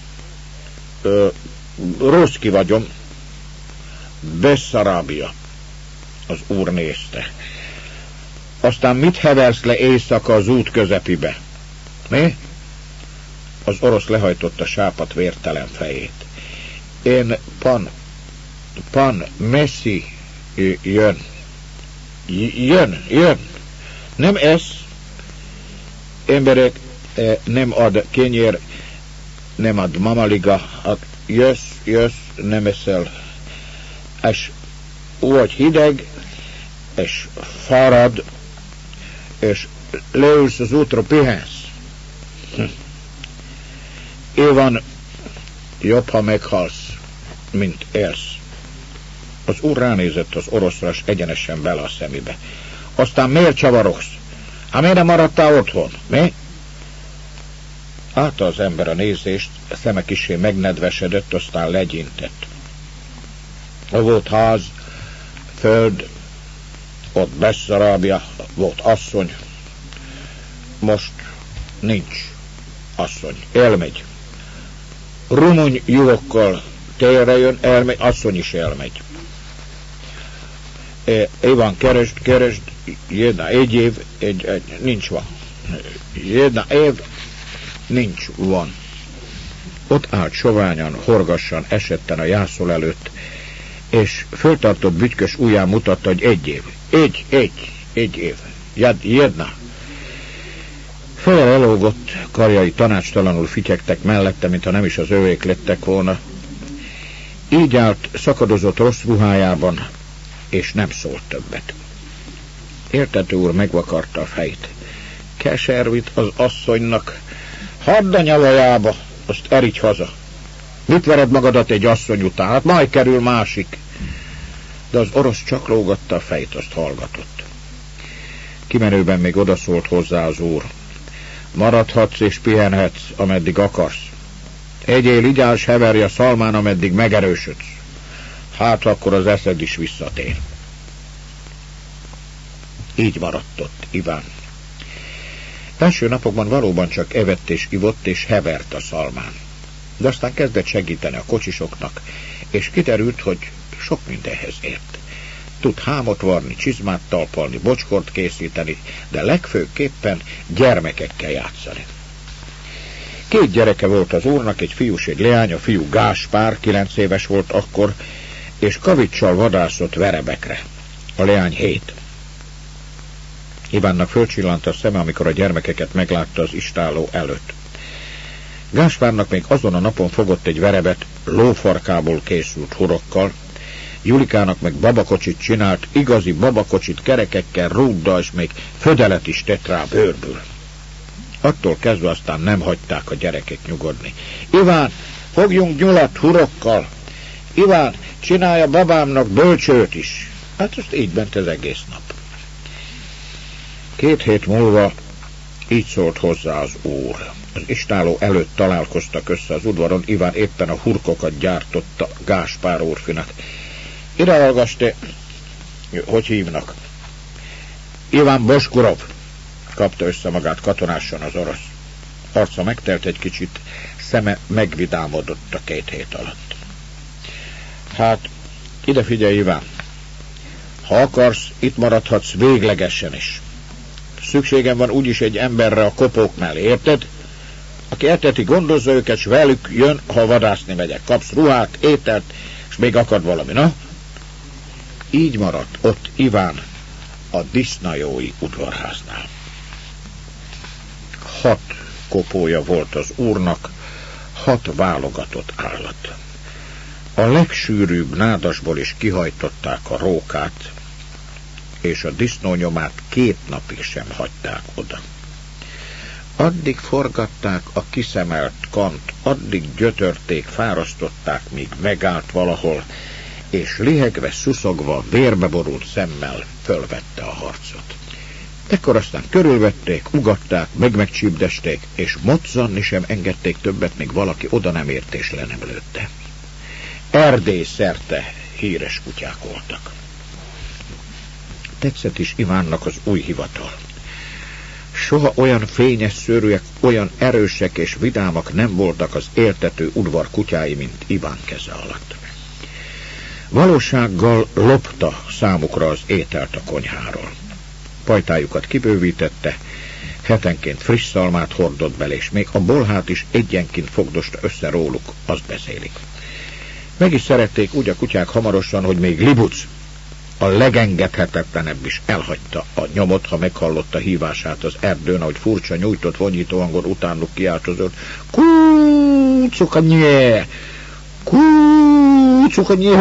Ruszki vagyom. Besszarábia. Az úr nézte. Aztán mit heversz le éjszaka az út közepibe? Mi? Az orosz lehajtotta sápat vértelen fejét. Én pan Messi jön. Jön. Nem esz. Emberek nem ad kenyér, nem ad mamaliga. Jössz, nem eszel. És vagy hideg, és fárad, és leülsz az útra, pihensz. Évan, jobb, ha meghalsz, mint élsz. Az úr ránézett az oroszra, és egyenesen bele a szemébe. Aztán miért csavarogsz? Hát miért nem maradtál otthon? Mi? Állta az ember a nézést, szeme kissé megnedvesedett, aztán legyintett. Volt ház, föld, ott Besszarábia, volt asszony. Most nincs asszony, elmegy. Rumuny juhokkal térre jön, elmegy, asszony is elmegy. Ivan, keresd, jedna egy év, nincs van. Jedna év, nincs van. Ott állt soványan, horgassan, esetten a jászol előtt, és föltartott bütykös ujján mutatta, hogy egy év. Egy év. Jedna. Feje elógott, karjai tanácstalanul fityegtek mellette, mintha nem is az övék lettek volna. Így állt szakadozott rossz ruhájában, és nem szólt többet. Értető úr megvakarta a fejét. Keservit az asszonynak. Hadd a nyavajába, azt erígy haza. Mit vered magadat egy asszony után? Hát majd kerül másik. De az orosz csak lógatta a fejét, azt hallgatott. Kimenőben még odaszólt hozzá az úr. Maradhatsz és pihenhetsz, ameddig akarsz. Egyél, igyál, s heverj a szalmán, ameddig megerősödsz. Hát akkor az eszed is visszatér. Így maradt ott Iván. Első napokban valóban csak evett és ivott és hevert a szalmán. De aztán kezdett segíteni a kocsisoknak, és kiderült, hogy sok mindenhez ért. Tud hámot varni, csizmát talpalni, bocskort készíteni, de legfőképpen gyermekekkel játszani. 2 gyereke volt az úrnak, egy fiús, egy leány, a fiú Gáspár, 9 éves volt akkor, és kavicsal vadászott verebekre. A leány 7. Ivánnak fölcsillant a szeme, amikor a gyermekeket meglátta az istáló előtt. Gáspárnak még azon a napon fogott egy verebet lófarkából készült hurokkal, Julikának meg babakocsit csinált, igazi babakocsit kerekekkel, rúddal, és még födelet is tett rá bőrből. Attól kezdve aztán nem hagyták a gyerekek nyugodni. Iván, fogjunk nyulat hurokkal! Iván, csinálja babámnak bölcsőt is! Hát azt így ment az egész nap. 2 hét múlva így szólt hozzá az úr. Az istáló előtt találkoztak össze az udvaron, Iván éppen a hurkokat gyártotta Gáspár úrfinak. Ide hallgass te, hogy hívnak? Iván Boskurov, kapta össze magát katonásan az orosz. Arca megtelt egy kicsit, szeme megvidámodott a 2 hét alatt. Hát, ide figyelj, Iván. Ha akarsz, itt maradhatsz véglegesen is. Szükségem van úgyis egy emberre a kopók mellé, érted? aki eteti, gondozza őket, s velük jön, ha vadászni megyek. Kapsz ruhát, ételt, és még akad valami, na? Így maradt ott Iván a disznajói udvarháznál. 6 kopója volt az úrnak, 6 válogatott állat. A legsűrűbb nádasból is kihajtották a rókát, és a disznónyomát 2 napig sem hagyták oda. Addig forgatták a kiszemelt kant, addig gyötörték, fárasztották, míg megállt valahol, és lihegve, szuszogva, vérbe borult szemmel fölvette a harcot. Ekkor aztán körülvették, ugatták, megcsípdesték, és moccanni sem engedték többet, míg valaki oda nem ért és le nem lőtte. Erdély szerte híres kutyák voltak. Tetszett is Ivánnak az új hivatal. Soha olyan fényes szőrűek, olyan erősek és vidámak nem voltak az éltető udvar kutyái, mint Iván keze alatt. Valósággal lopta számukra az ételt a konyháról. Pajtájukat kibővítette, hetenként friss szalmát hordott bele, és még a bolhát is egyenként fogdosta össze róluk, azt beszélik. Meg is szerették úgy a kutyák hamarosan, hogy még Libuc, a legengedhetetlenebb is elhagyta a nyomot, ha meghallotta hívását az erdőn, ahogy furcsa nyújtott, vonyító hangon utánuk kiáltozott: Kúcukanyé! Kúcukanyé!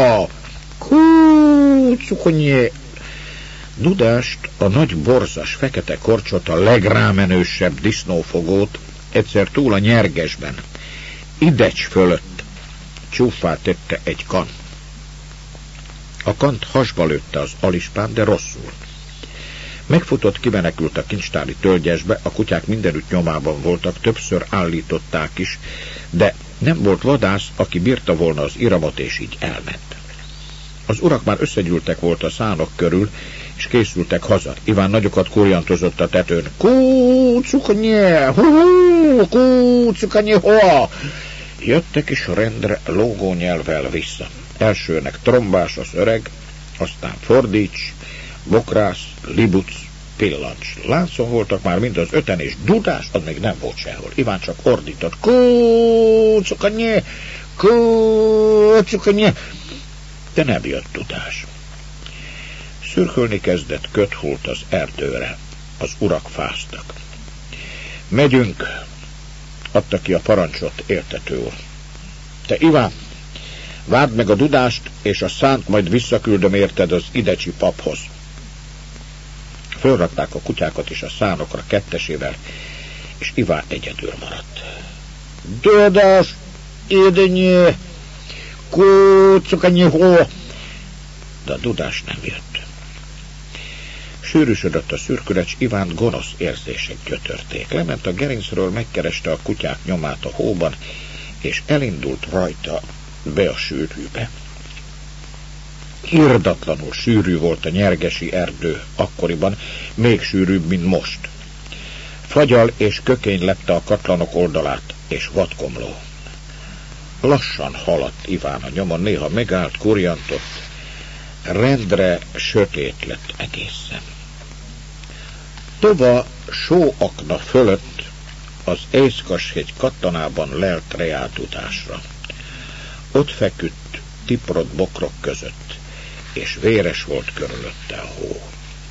Kúcukanyé! Dudást, a nagy borzas fekete korcsot, a legrámenősebb disznófogót egyszer túl a nyergesben, Idecs fölött csúffá tette egy kan. A kant hasba lőtte az alispán, de rosszul. Megfutott, kimenekült a kincstári tölgyesbe, a kutyák mindenütt nyomában voltak, többször állították is, de nem volt vadász, aki bírta volna az iramot, és így elment. Az urak már összegyűltek volt a szánok körül, és készültek haza. Iván nagyokat kurjantozott a tetőn. Kúcukanyé! Kúcukanyé! Jöttek is rendre lógó nyelvvel vissza. Elsőnek Trombás az öreg, aztán Fordíts, Bokrász, Libuc, Pillancs. Láncon voltak már mind az 5-en, és Dudás az még nem volt sehol. Iván csak ordított. Kúcukanyé! Kúcukanyé! De nem jött Dudás. Szürkölni kezdett, köt hult az erdőre. Az urak fáztak. Megyünk, adta ki a parancsot éltető úr. Te Iván, várd meg a Dudást, és a szánt majd visszaküldöm érted az idecsi paphoz. Fölrakták a kutyákat is a szánokra kettesével, és Iván egyedül maradt. Dudás, édenyé, kúcukanyé, hó! De a Dudás nem jött. Sűrűsödött a szürkület, s Ivánt gonosz érzések gyötörték. Lement a gerincről, megkereste a kutyák nyomát a hóban, és elindult rajta be a sűrűbe. Irdatlanul sűrű volt a nyergesi erdő akkoriban, még sűrűbb, mint most. Fagyal és kökény lepte a katlanok oldalát, és vadkomló. Lassan haladt Iván a nyomon, néha megállt, kurjantott, rendre sötét lett egészen. Tova sóakna fölött az Észkashegy kattanában lelt reáltudásra. Ott feküdt tiprott bokrok között, és véres volt körülötte a hó.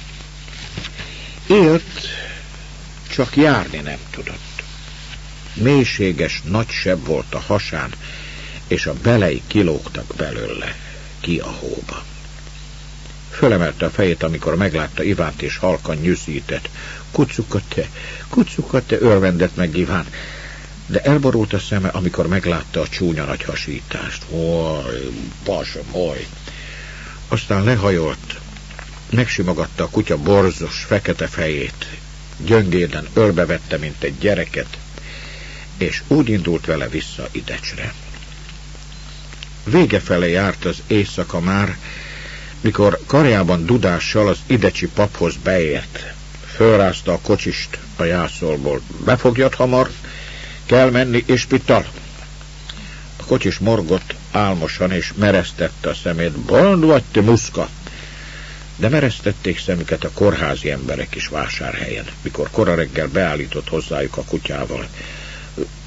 Élt, csak járni nem tudott. Mélységes nagy seb volt a hasán, és a belei kilógtak belőle ki a hóba. Fölemelte a fejét, amikor meglátta Ivánt, és halkan nyűszített. Kucukate, örvendett meg Iván, de elborult a szeme, amikor meglátta a csúnya nagy hasítást. Basom. Aztán lehajolt, megsimogatta a kutya borzos, fekete fejét, gyöngéden ölbevette, mint egy gyereket, és úgy indult vele vissza Idecsre. Vége fele járt az éjszaka már, mikor karjában Dudással az idecsi paphoz beért. Fölrázta a kocsist a jászolból. Befogjad hamar, kell menni ispital. A kocsis morgott álmosan, és meresztette a szemét. Bolond vagy, te muszka! De meresztették szemüket a kórházi emberek is Vásárhelyen, mikor kora reggel beállított hozzájuk a kutyával.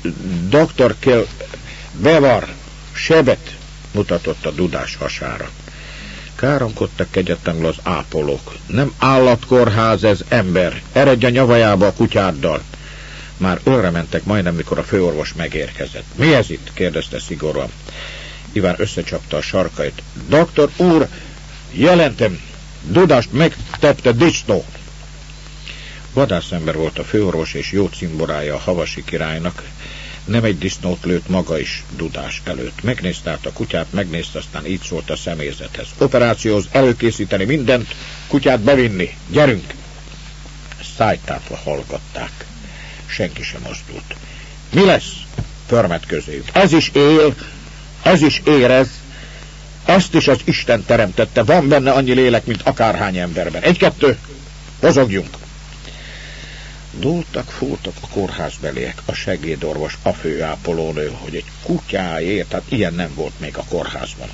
Doktor kell bevar, sebet, mutatott a Dudás hasára. Káromkodtak kegyetlenül az ápolók. Nem állatkórház ez, ember. Eredj a nyavajába a kutyáddal. Már ölre mentek majdnem, mikor a főorvos megérkezett. Mi ez itt? Kérdezte szigorúan. Iván összecsapta a sarkait. Doktor úr, jelentem, Dudást megtepte disznó. Vadászember volt a főorvos, és jó cimborája a havasi királynak. Nem egy disznót lőtt maga is Dudás előtt. Megnézte át a kutyát, megnézte, aztán így szólt a személyzethez. Operációhoz előkészíteni mindent, kutyát bevinni. Gyerünk! Szájtátva hallgatták. Senki sem mozdult. Mi lesz? Förmet közéjük. Ez is él, ez is érez. Ezt is az Isten teremtette. Van benne annyi lélek, mint akárhány emberben. Egy-kettő, mozogjunk! Dúltak, fúrtak a kórházbeliek, a segédorvos, a főápolónő, hogy egy kutyáért, tehát ilyen nem volt még a kórházban.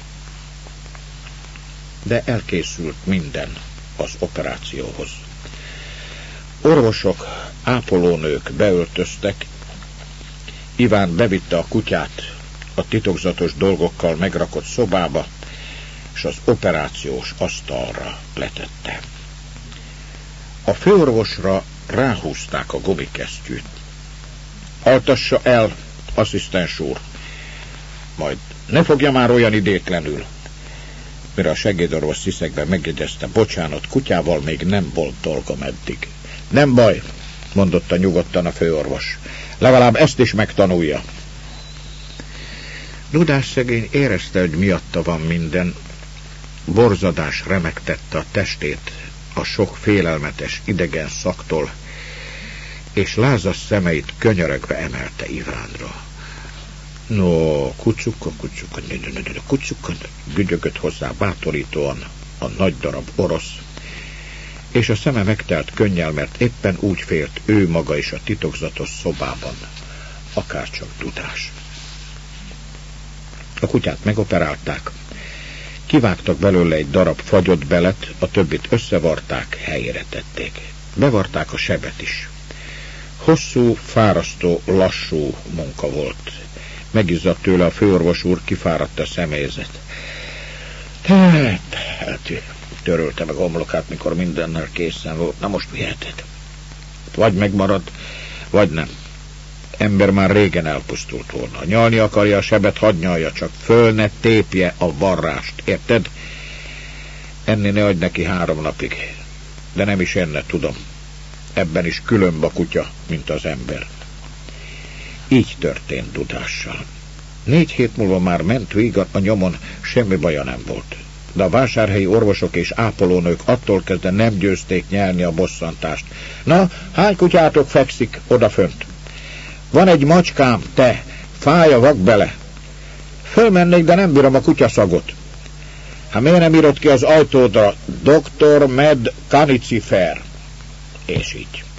De elkészült minden az operációhoz. Orvosok, ápolónők beöltöztek, Iván bevitte a kutyát a titokzatos dolgokkal megrakott szobába, és az operációs asztalra letette. A főorvosra ráhúzták a gumikesztyűt. Altassa el, asszisztens úr, majd ne fogja már olyan idétlenül. Mire a segédorvos sziszegben megjegyezte, bocsánat, kutyával még nem volt dolgom eddig. Nem baj, mondotta nyugodtan a főorvos. Legalább ezt is megtanulja. Dudás szegény érezte, hogy miatta van minden. Borzadás remegtette a testét a sok félelmetes idegen szaktól, és lázas szemeit könyörögve emelte Ivánra. No, kucsuka, gügyögött hozzá bátorítóan a nagy darab orosz, és a szeme megtelt könnyel, mert éppen úgy félt ő maga is a titokzatos szobában, akárcsak Dudás. A kutyát megoperálták, kivágtak belőle egy darab fagyott belet, a többit összevarták, helyére tették. Bevarták a sebet is. Hosszú, fárasztó, lassú munka volt. Megizzadt tőle a főorvos úr, kifáradt a személyzet. Törölte meg a homlokát, mikor mindennel készen volt. Na most viheted. Vagy megmarad, vagy nem. Ember már régen elpusztult volna. Ha nyalni akarja a sebet, hadd nyalja, csak föl ne tépje a varrást, érted? Enni ne adj neki 3 napig. De nem is enne, tudom. Ebben is különb a kutya, mint az ember. Így történt Dudással. 4 hét múlva már ment végig a nyomon, semmi baja nem volt. De a vásárhelyi orvosok és ápolónők attól kezdve nem győzték nyelni a bosszantást. Na, hány kutyátok fekszik odafönt? Van egy macskám, te, fáj a vak bele. Fölmennék, de nem bírom a kutyaszagot. Hát miért nem írod ki az ajtódra, Dr. Med Canicifer? És így.